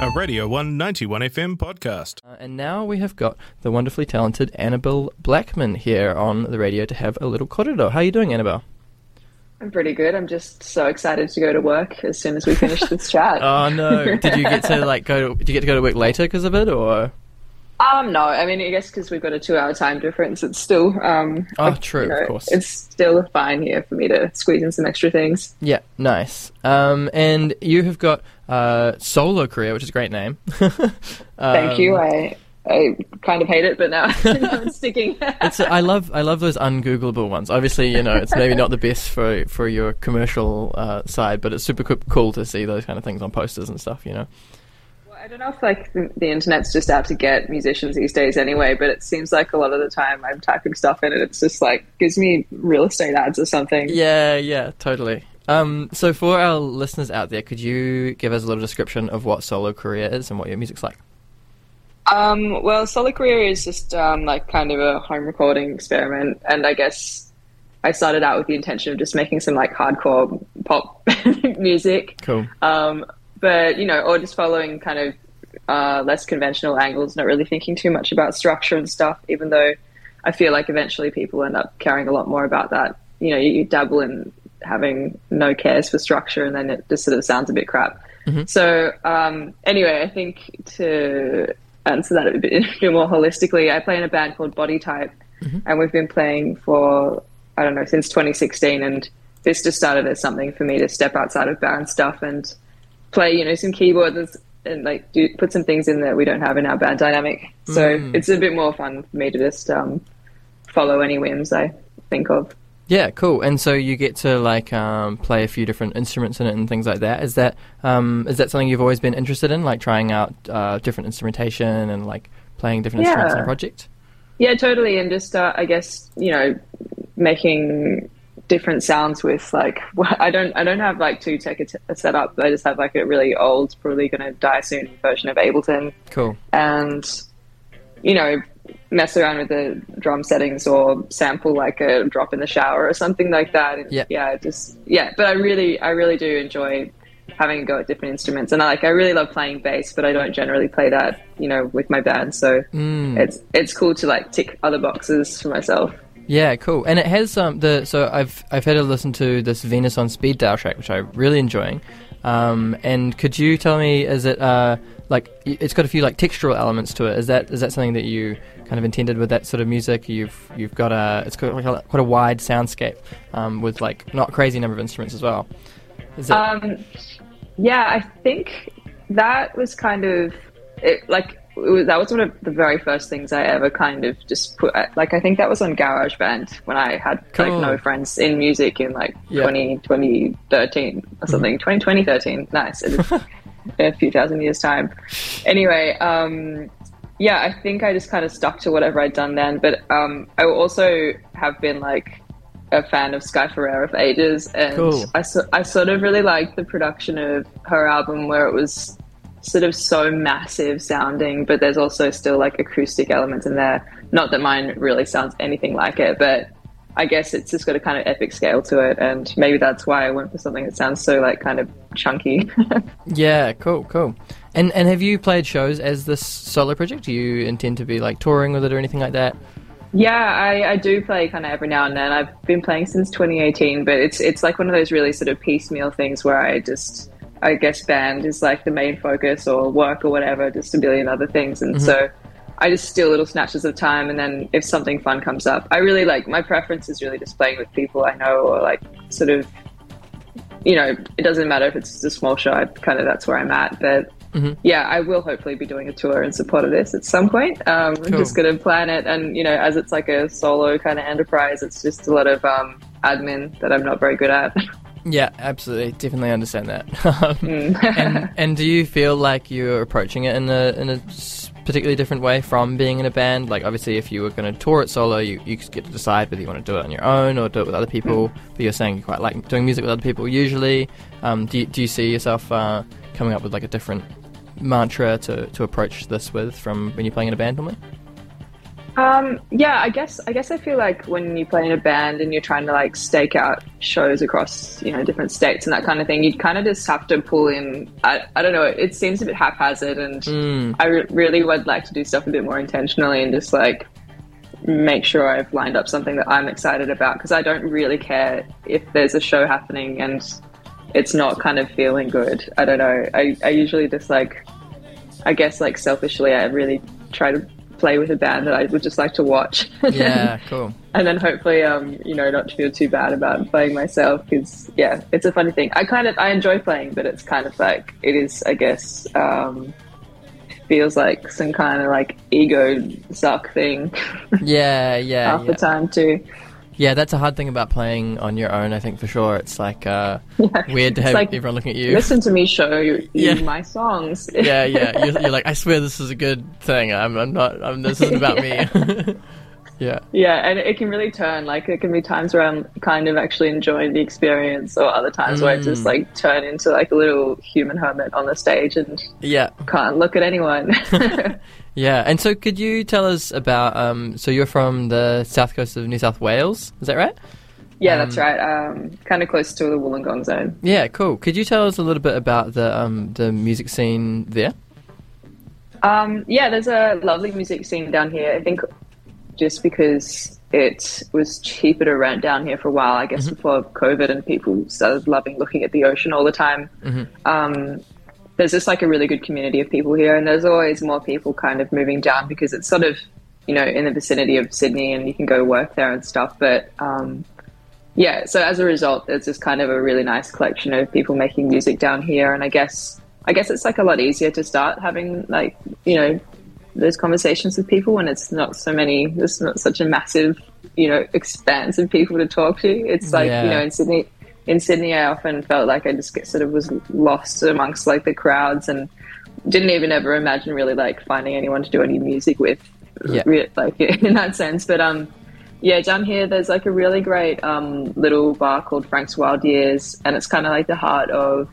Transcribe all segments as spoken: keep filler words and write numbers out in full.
A Radio one ninety-one F M podcast. Uh, and now we have got the wonderfully talented Annabelle Blackman here on the radio to have a little korero. How are you doing, Annabelle? I'm pretty good. I'm just so excited to go to work as soon as we finish this chat. Oh no! Did you get to like go? To, did you get to go to work later because of it, or? Um, no. I mean, I guess because we've got a two-hour time difference, it's still um. Oh, like, true. you know, of course. It's still fine here for me to squeeze in some extra things. Yeah, nice. Um, and you have got uh Solo Career, which is a great name. um, Thank you. I I kind of hate it, but now I'm sticking. it's I love I love those ungoogleable ones. Obviously, you know, it's maybe not the best for for your commercial uh, side, but it's super co- cool to see those kind of things on posters and stuff. You know. I don't know if like the, the internet's just out to get musicians these days anyway, but it seems like a lot of the time I'm typing stuff in and it's just like gives me real estate ads or something. Yeah, yeah, totally. Um, so for our listeners out there, could you give us a little description of what Solo Career is and what your music's like? Um, well, Solo Career is just um, like kind of a home recording experiment, and I guess I started out with the intention of just making some like hardcore pop music. Cool. Um, But, you know, or just following kind of uh, less conventional angles, not really thinking too much about structure and stuff, even though I feel like eventually people end up caring a lot more about that. You know, you, you dabble in having no cares for structure and then it just sort of sounds a bit crap. Mm-hmm. So um, anyway, I think to answer that a bit, a bit more holistically, I play in a band called Body Type, mm-hmm. and we've been playing for, I don't know, since twenty sixteen, and this just started as something for me to step outside of band stuff and play, you know, some keyboards and like do put some things in that we don't have in our band dynamic. So mm. it's a bit more fun for me to just um, follow any whims I think of. Yeah, cool. And so you get to like um, play a few different instruments in it and things like that. Is that um, is that something you've always been interested in, like trying out uh, different instrumentation and like playing different yeah. instruments in a project? Yeah, totally. And just uh, I guess, you know, making different sounds with like I don't I don't have like too tech a, t- a setup. I just have like a really old, probably going to die soon version of Ableton. Cool. And you know, mess around with the drum settings or sample like a drop in the shower or something like that. And yeah, yeah, just yeah. But I really I really do enjoy having a go at different instruments, and I like I really love playing bass, but I don't generally play that, you know, with my band. So mm. it's it's cool to like tick other boxes for myself. Yeah, cool. And it has um the so I've I've had a listen to this Venus on Speed Dial track, which I'm really enjoying. Um, and could you tell me, is it uh like it's got a few like textural elements to it? Is that is that something that you kind of intended with that sort of music? You've you've got a it's got like a, quite a wide soundscape um, with like not crazy number of instruments as well. Is it? Um, yeah, I think that was kind of it, like. It was, that was one of the very first things I ever kind of just put, like I think that was on GarageBand when I had cool. like no friends in music in like yeah. twenty, twenty thirteen or something. mm-hmm. twenty thirteen, nice. It was a few thousand years time. Anyway, um, yeah, I think I just kind of stuck to whatever I'd done then, but um, I also have been like a fan of Sky Ferreira for ages, and cool. I, so, I sort of really liked the production of her album where it was sort of so massive sounding, but there's also still like acoustic elements in there. Not that mine really sounds anything like it, but I guess it's just got a kind of epic scale to it, and maybe that's why I went for something that sounds so like kind of chunky. Yeah, cool, cool. And and have you played shows as this solo project? Do you intend to be like touring with it or anything like that? Yeah, I, I do play kind of every now and then. I've been playing since twenty eighteen, but it's it's like one of those really sort of piecemeal things where I just I guess band is like the main focus, or work or whatever, just a billion other things. And mm-hmm. so I just steal little snatches of time, and then if something fun comes up, I really like, my preference is really just playing with people I know, or like sort of, you know, it doesn't matter if it's just a small show, I kind of, that's where I'm at. But mm-hmm. yeah, I will hopefully be doing a tour in support of this at some point. Um, cool. I'm just going to plan it. And, you know, as it's like a solo kind of enterprise, it's just a lot of um, admin that I'm not very good at. Yeah, absolutely. Definitely understand that. mm. and, and do you feel like you're approaching it in a in a particularly different way from being in a band? Like, obviously, if you were going to tour it solo, you, you get to decide whether you want to do it on your own or do it with other people. Mm. But you're saying you quite like doing music with other people usually. Um, do, you, do you see yourself uh, coming up with like a different mantra to, to approach this with from when you're playing in a band normally? Um, yeah, I guess I guess I feel like when you play in a band and you're trying to like stake out shows across, you know, different states and that kind of thing, you kind of just have to pull in. I, I don't know. It seems a bit haphazard, and Mm. I re- really would like to do stuff a bit more intentionally and just like make sure I've lined up something that I'm excited about, because I don't really care if there's a show happening and it's not kind of feeling good. I don't know. I, I usually just like, I guess like selfishly, I really try to play with a band that I would just like to watch. Yeah, cool. And then hopefully, um, you know, not to feel too bad about playing myself, because yeah, it's a funny thing. I kind of, I enjoy playing, but it's kind of like, it is, I guess, um, feels like some kind of like ego suck thing. Yeah, yeah, half yeah. the time too. Yeah, that's a hard thing about playing on your own, I think, for sure. It's like uh, Yeah. weird to It's have like, everyone looking at you. Listen to me show you, Yeah. you my songs. Yeah, yeah. You're, you're like, I swear this is a good thing. I'm, I'm not. I'm, this isn't about me. Yeah. Yeah, and it can really turn. Like, it can be times where I'm kind of actually enjoying the experience, or other times where I just Mm. like turn into like a little human hermit on the stage and Yeah. can't look at anyone. Yeah. And so, could you tell us about? Um, so you're from the south coast of New South Wales, is that right? Yeah, Um, that's right. Um, kind of close to the Wollongong zone. Yeah. Cool. Could you tell us a little bit about the um the music scene there? Um, yeah, there's a lovely music scene down here. I think just because it was cheaper to rent down here for a while, I guess, before COVID, and people started loving looking at the ocean all the time. Um, there's just like a really good community of people here, and there's always more people kind of moving down because it's sort of, you know, in the vicinity of Sydney, and you can go work there and stuff. But um, yeah, so as a result, there's just kind of a really nice collection of people making music down here, and I guess I guess it's like a lot easier to start having like, you know, those conversations with people when it's not so many, there's not such a massive, you know, expanse of people to talk to. It's like, Yeah. you know, in Sydney, in Sydney, I often felt like I just get, sort of was lost amongst like the crowds, and didn't even ever imagine really like finding anyone to do any music with, Yeah. re- like in that sense. But um, yeah, down here there's like a really great um little bar called Frank's Wild Years, and it's kind of like the heart of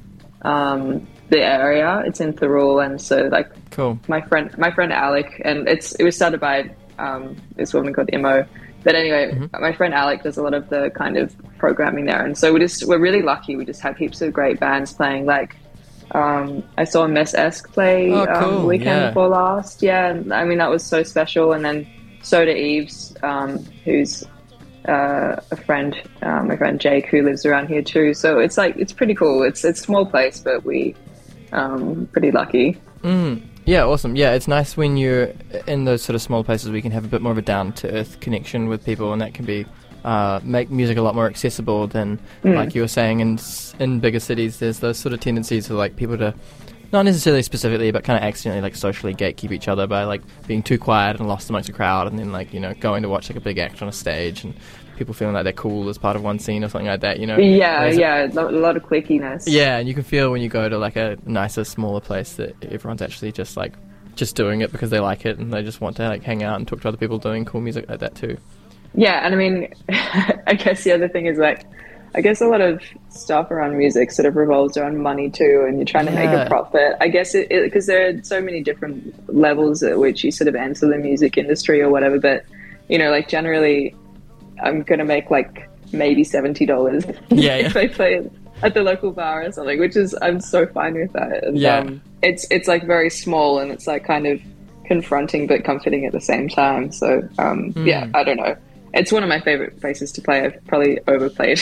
um the area. It's in Thirroul, and so like Cool. my friend my friend Alec, and it's it was started by um this woman called Imo. But anyway, my friend Alec does a lot of the kind of programming there, and so we just we're really lucky. We just have heaps of great bands playing. Like um I saw Mess-esque play Oh, um, cool. the weekend Yeah. before last. Yeah, and I mean that was so special. And then Soda Eves, um, who's uh, a friend, uh, my friend Jake, who lives around here too. So it's like it's pretty cool. It's it's a small place, but we um pretty lucky. Mm. Yeah, awesome. Yeah, it's nice when you're in those sort of small places where you can have a bit more of a down-to-earth connection with people, and that can be uh, make music a lot more accessible than, Mm. like you were saying, in s- in bigger cities. There's those sort of tendencies for like people to, not necessarily specifically, but kind of accidentally like socially gatekeep each other by like being too quiet and lost amongst a crowd, and then like, you know, going to watch like a big act on a stage and people feeling like they're cool as part of one scene or something like that, you know? Yeah, Whereas it- yeah, lo- a lot of clickiness. Yeah, and you can feel when you go to like a nicer, smaller place that everyone's actually just like just doing it because they like it and they just want to like hang out and talk to other people doing cool music like that too. Yeah, and I mean, I guess the other thing is like, I guess a lot of stuff around music sort of revolves around money too, and you're trying to make Yeah. a profit. I guess it because there are so many different levels at which you sort of enter the music industry or whatever. But you know, like generally, I'm gonna make like maybe seventy dollars Yeah, if yeah. I play at the local bar or something, which is I'm so fine with that. And, Yeah. um, it's it's like very small, and it's like kind of confronting but comforting at the same time. So um, Hmm. yeah, I don't know. It's one of my favorite places to play. I've probably overplayed,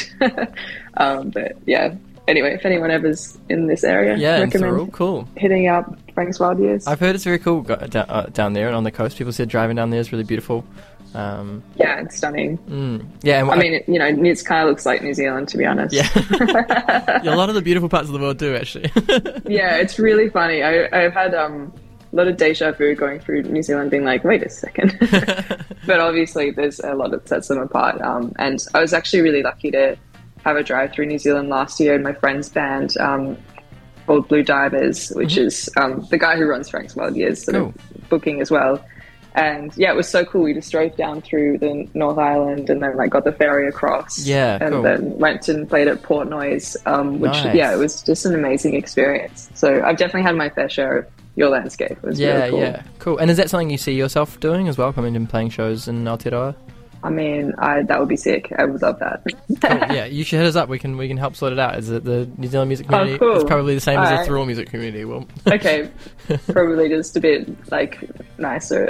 um, but yeah. Anyway, if anyone ever's in this area, Yeah, and recommend Thirroul, cool. hitting up Frank's Wild Years. I've heard it's very cool go- down, uh, down there and on the coast. People said driving down there is really beautiful. Um, Yeah, it's stunning. mm, yeah, and I mean, it, you know, it kind of looks like New Zealand, to be honest. yeah. Yeah, a lot of the beautiful parts of the world do actually. Yeah, it's really funny. I, I've had um, a lot of deja vu going through New Zealand, being like, wait a second. But obviously, there's a lot that sets them apart. Um, and I was actually really lucky to have a drive through New Zealand last year in my friend's band um, called Blue Divers, which Mm-hmm. is um, the guy who runs Frank's Wild Years, sort Cool. of booking as well. And yeah, it was so cool. We just drove down through the North Island and then like got the ferry across. Yeah, and cool. then went and played at Port Noise, um, which Nice. yeah, it was just an amazing experience. So I've definitely had my fair share of your landscape. It was Yeah, really cool. yeah, cool. And is that something you see yourself doing as well, coming and playing shows in Aotearoa? I mean, I that would be sick. I would love that. Cool. Yeah, you should hit us up. We can we can help sort it out. Is it the New Zealand music community? Oh, cool. It's probably the same All as right. the Thrall music community. Well, Okay, probably just a bit like nicer.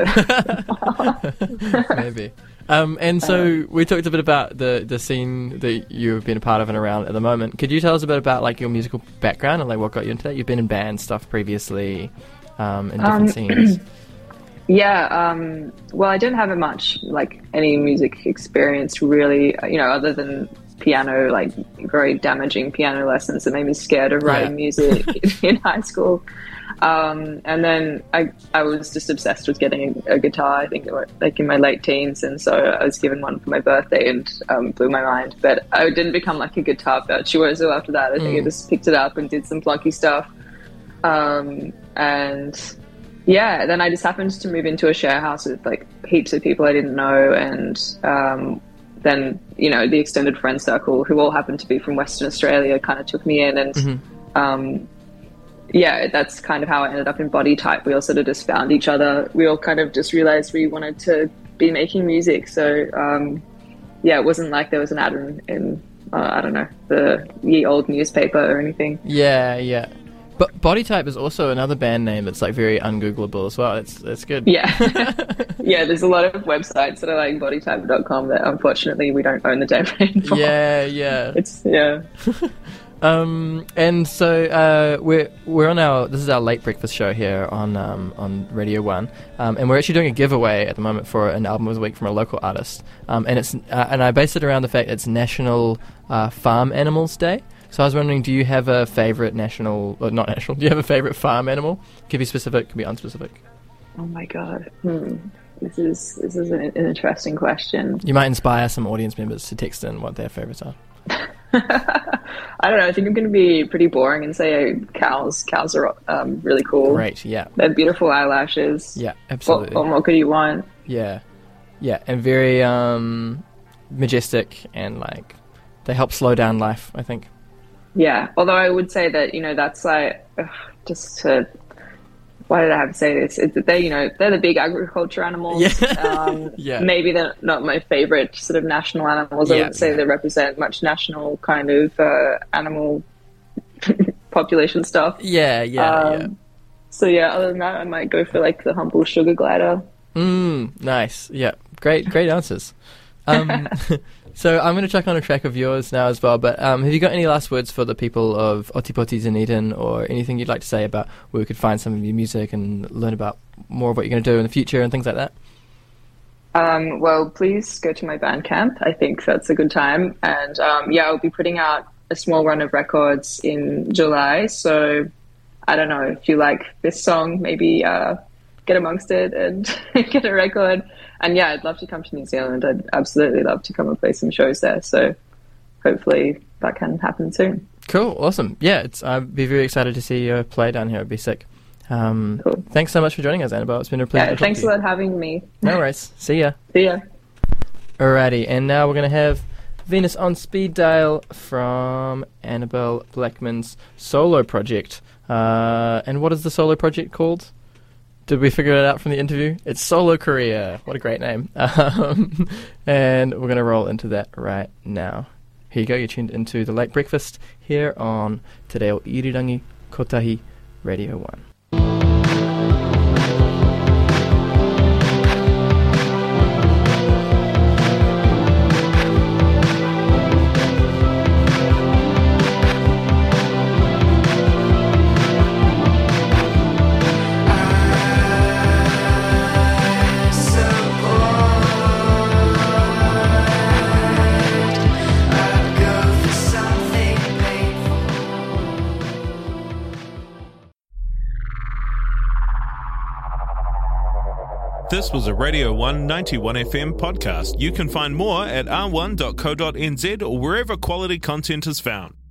maybe. Um, and so we talked a bit about the, the scene that you've been a part of and around at the moment. Could you tell us a bit about like your musical background and like what got you into that? You've been in band stuff previously, um, in different Um, scenes. Yeah, um, well, I didn't have a much, like, any music experience, really, you know, other than piano, like, very damaging piano lessons that made me scared of writing Yeah. music in high school. Um, and then I, I was just obsessed with getting a, a guitar, I think, like, in my late teens, and so I was given one for my birthday and um, blew my mind. But I didn't become, like, a guitar virtuoso after that. I think Mm. I just picked it up and did some plunky stuff. Um, and... Yeah, then I just happened to move into a share house with like heaps of people I didn't know, and um, then you know the extended friend circle, who all happened to be from Western Australia, kind of took me in, and Mm-hmm. um, yeah, that's kind of how I ended up in Body Type. We all sort of just found each other. We all kind of just realized we wanted to be making music, so um, yeah, it wasn't like there was an ad in, in uh, I don't know, the ye old newspaper or anything. Yeah, yeah. But Body Type is also another band name that's like very ungoogleable as well. It's that's good. Yeah. Yeah, there's a lot of websites that are like bodytype dot com that unfortunately we don't own the domain for. Yeah, yeah. It's, yeah. Um, and so uh, we're we're on our this is our late breakfast show here on um, on Radio One, um, and we're actually doing a giveaway at the moment for an album of the week from a local artist, um, and it's uh, and I base it around the fact it's National uh, Farm Animals Day. So I was wondering, do you have a favourite national, or not national, do you have a favourite farm animal? Could be specific, could be unspecific. Oh my god. Hmm. This is this is an, an interesting question. You might inspire some audience members to text in what their favourites are. I don't know. I think I'm going to be pretty boring and say uh, cows. Cows are um, really cool. Great, yeah. They have beautiful eyelashes. Yeah, What, absolutely. what more could you want? Yeah, yeah, and very um, majestic, and like they help slow down life, I think. Yeah. Although I would say that, you know, that's like, ugh, just to, why did I have to say this? It's that they, you know, they're the big agriculture animals. Yeah. Um, Yeah. Maybe they're not my favorite sort of national animals. I Yeah, wouldn't say yeah. they represent much national kind of uh, animal population stuff. Yeah, yeah, Um, So yeah, other than that, I might go for like the humble sugar glider. yeah. Mm, nice. Yeah, great, great answers. Um, so I'm going to check on a track of yours now as well. But um, have you got any last words for the people of Otipoti Dunedin, or anything you'd like to say about where we could find some of your music and learn about more of what you're going to do in the future and things like that? Um, well, please go to my Bandcamp. I think that's a good time. And um, yeah, I'll be putting out a small run of records in July. So I don't know, if you like this song, maybe uh, get amongst it and get a record. And yeah, I'd love to come to New Zealand. I'd absolutely love to come and play some shows there. So hopefully that can happen soon. Cool, awesome. Yeah, it's, I'd be very excited to see you play down here. It'd be sick. Um, Cool. Thanks so much for joining us, Annabelle. It's been a pleasure Yeah, to talk thanks to a you. lot for having me. No worries. See ya. See ya. Alrighty, and now we're going to have Venus on Speed Dial from Annabelle Blackman's solo project. Uh, and what is the solo project called? Did we figure it out from the interview? It's Solo Career. What a great name. Um, and we're going to roll into that right now. Here you go. You're tuned into The Late Breakfast here on Te Reo Irirangi Kotahi Radio one. This was a Radio one ninety-one F M podcast. You can find more at r one dot co dot n z or wherever quality content is found.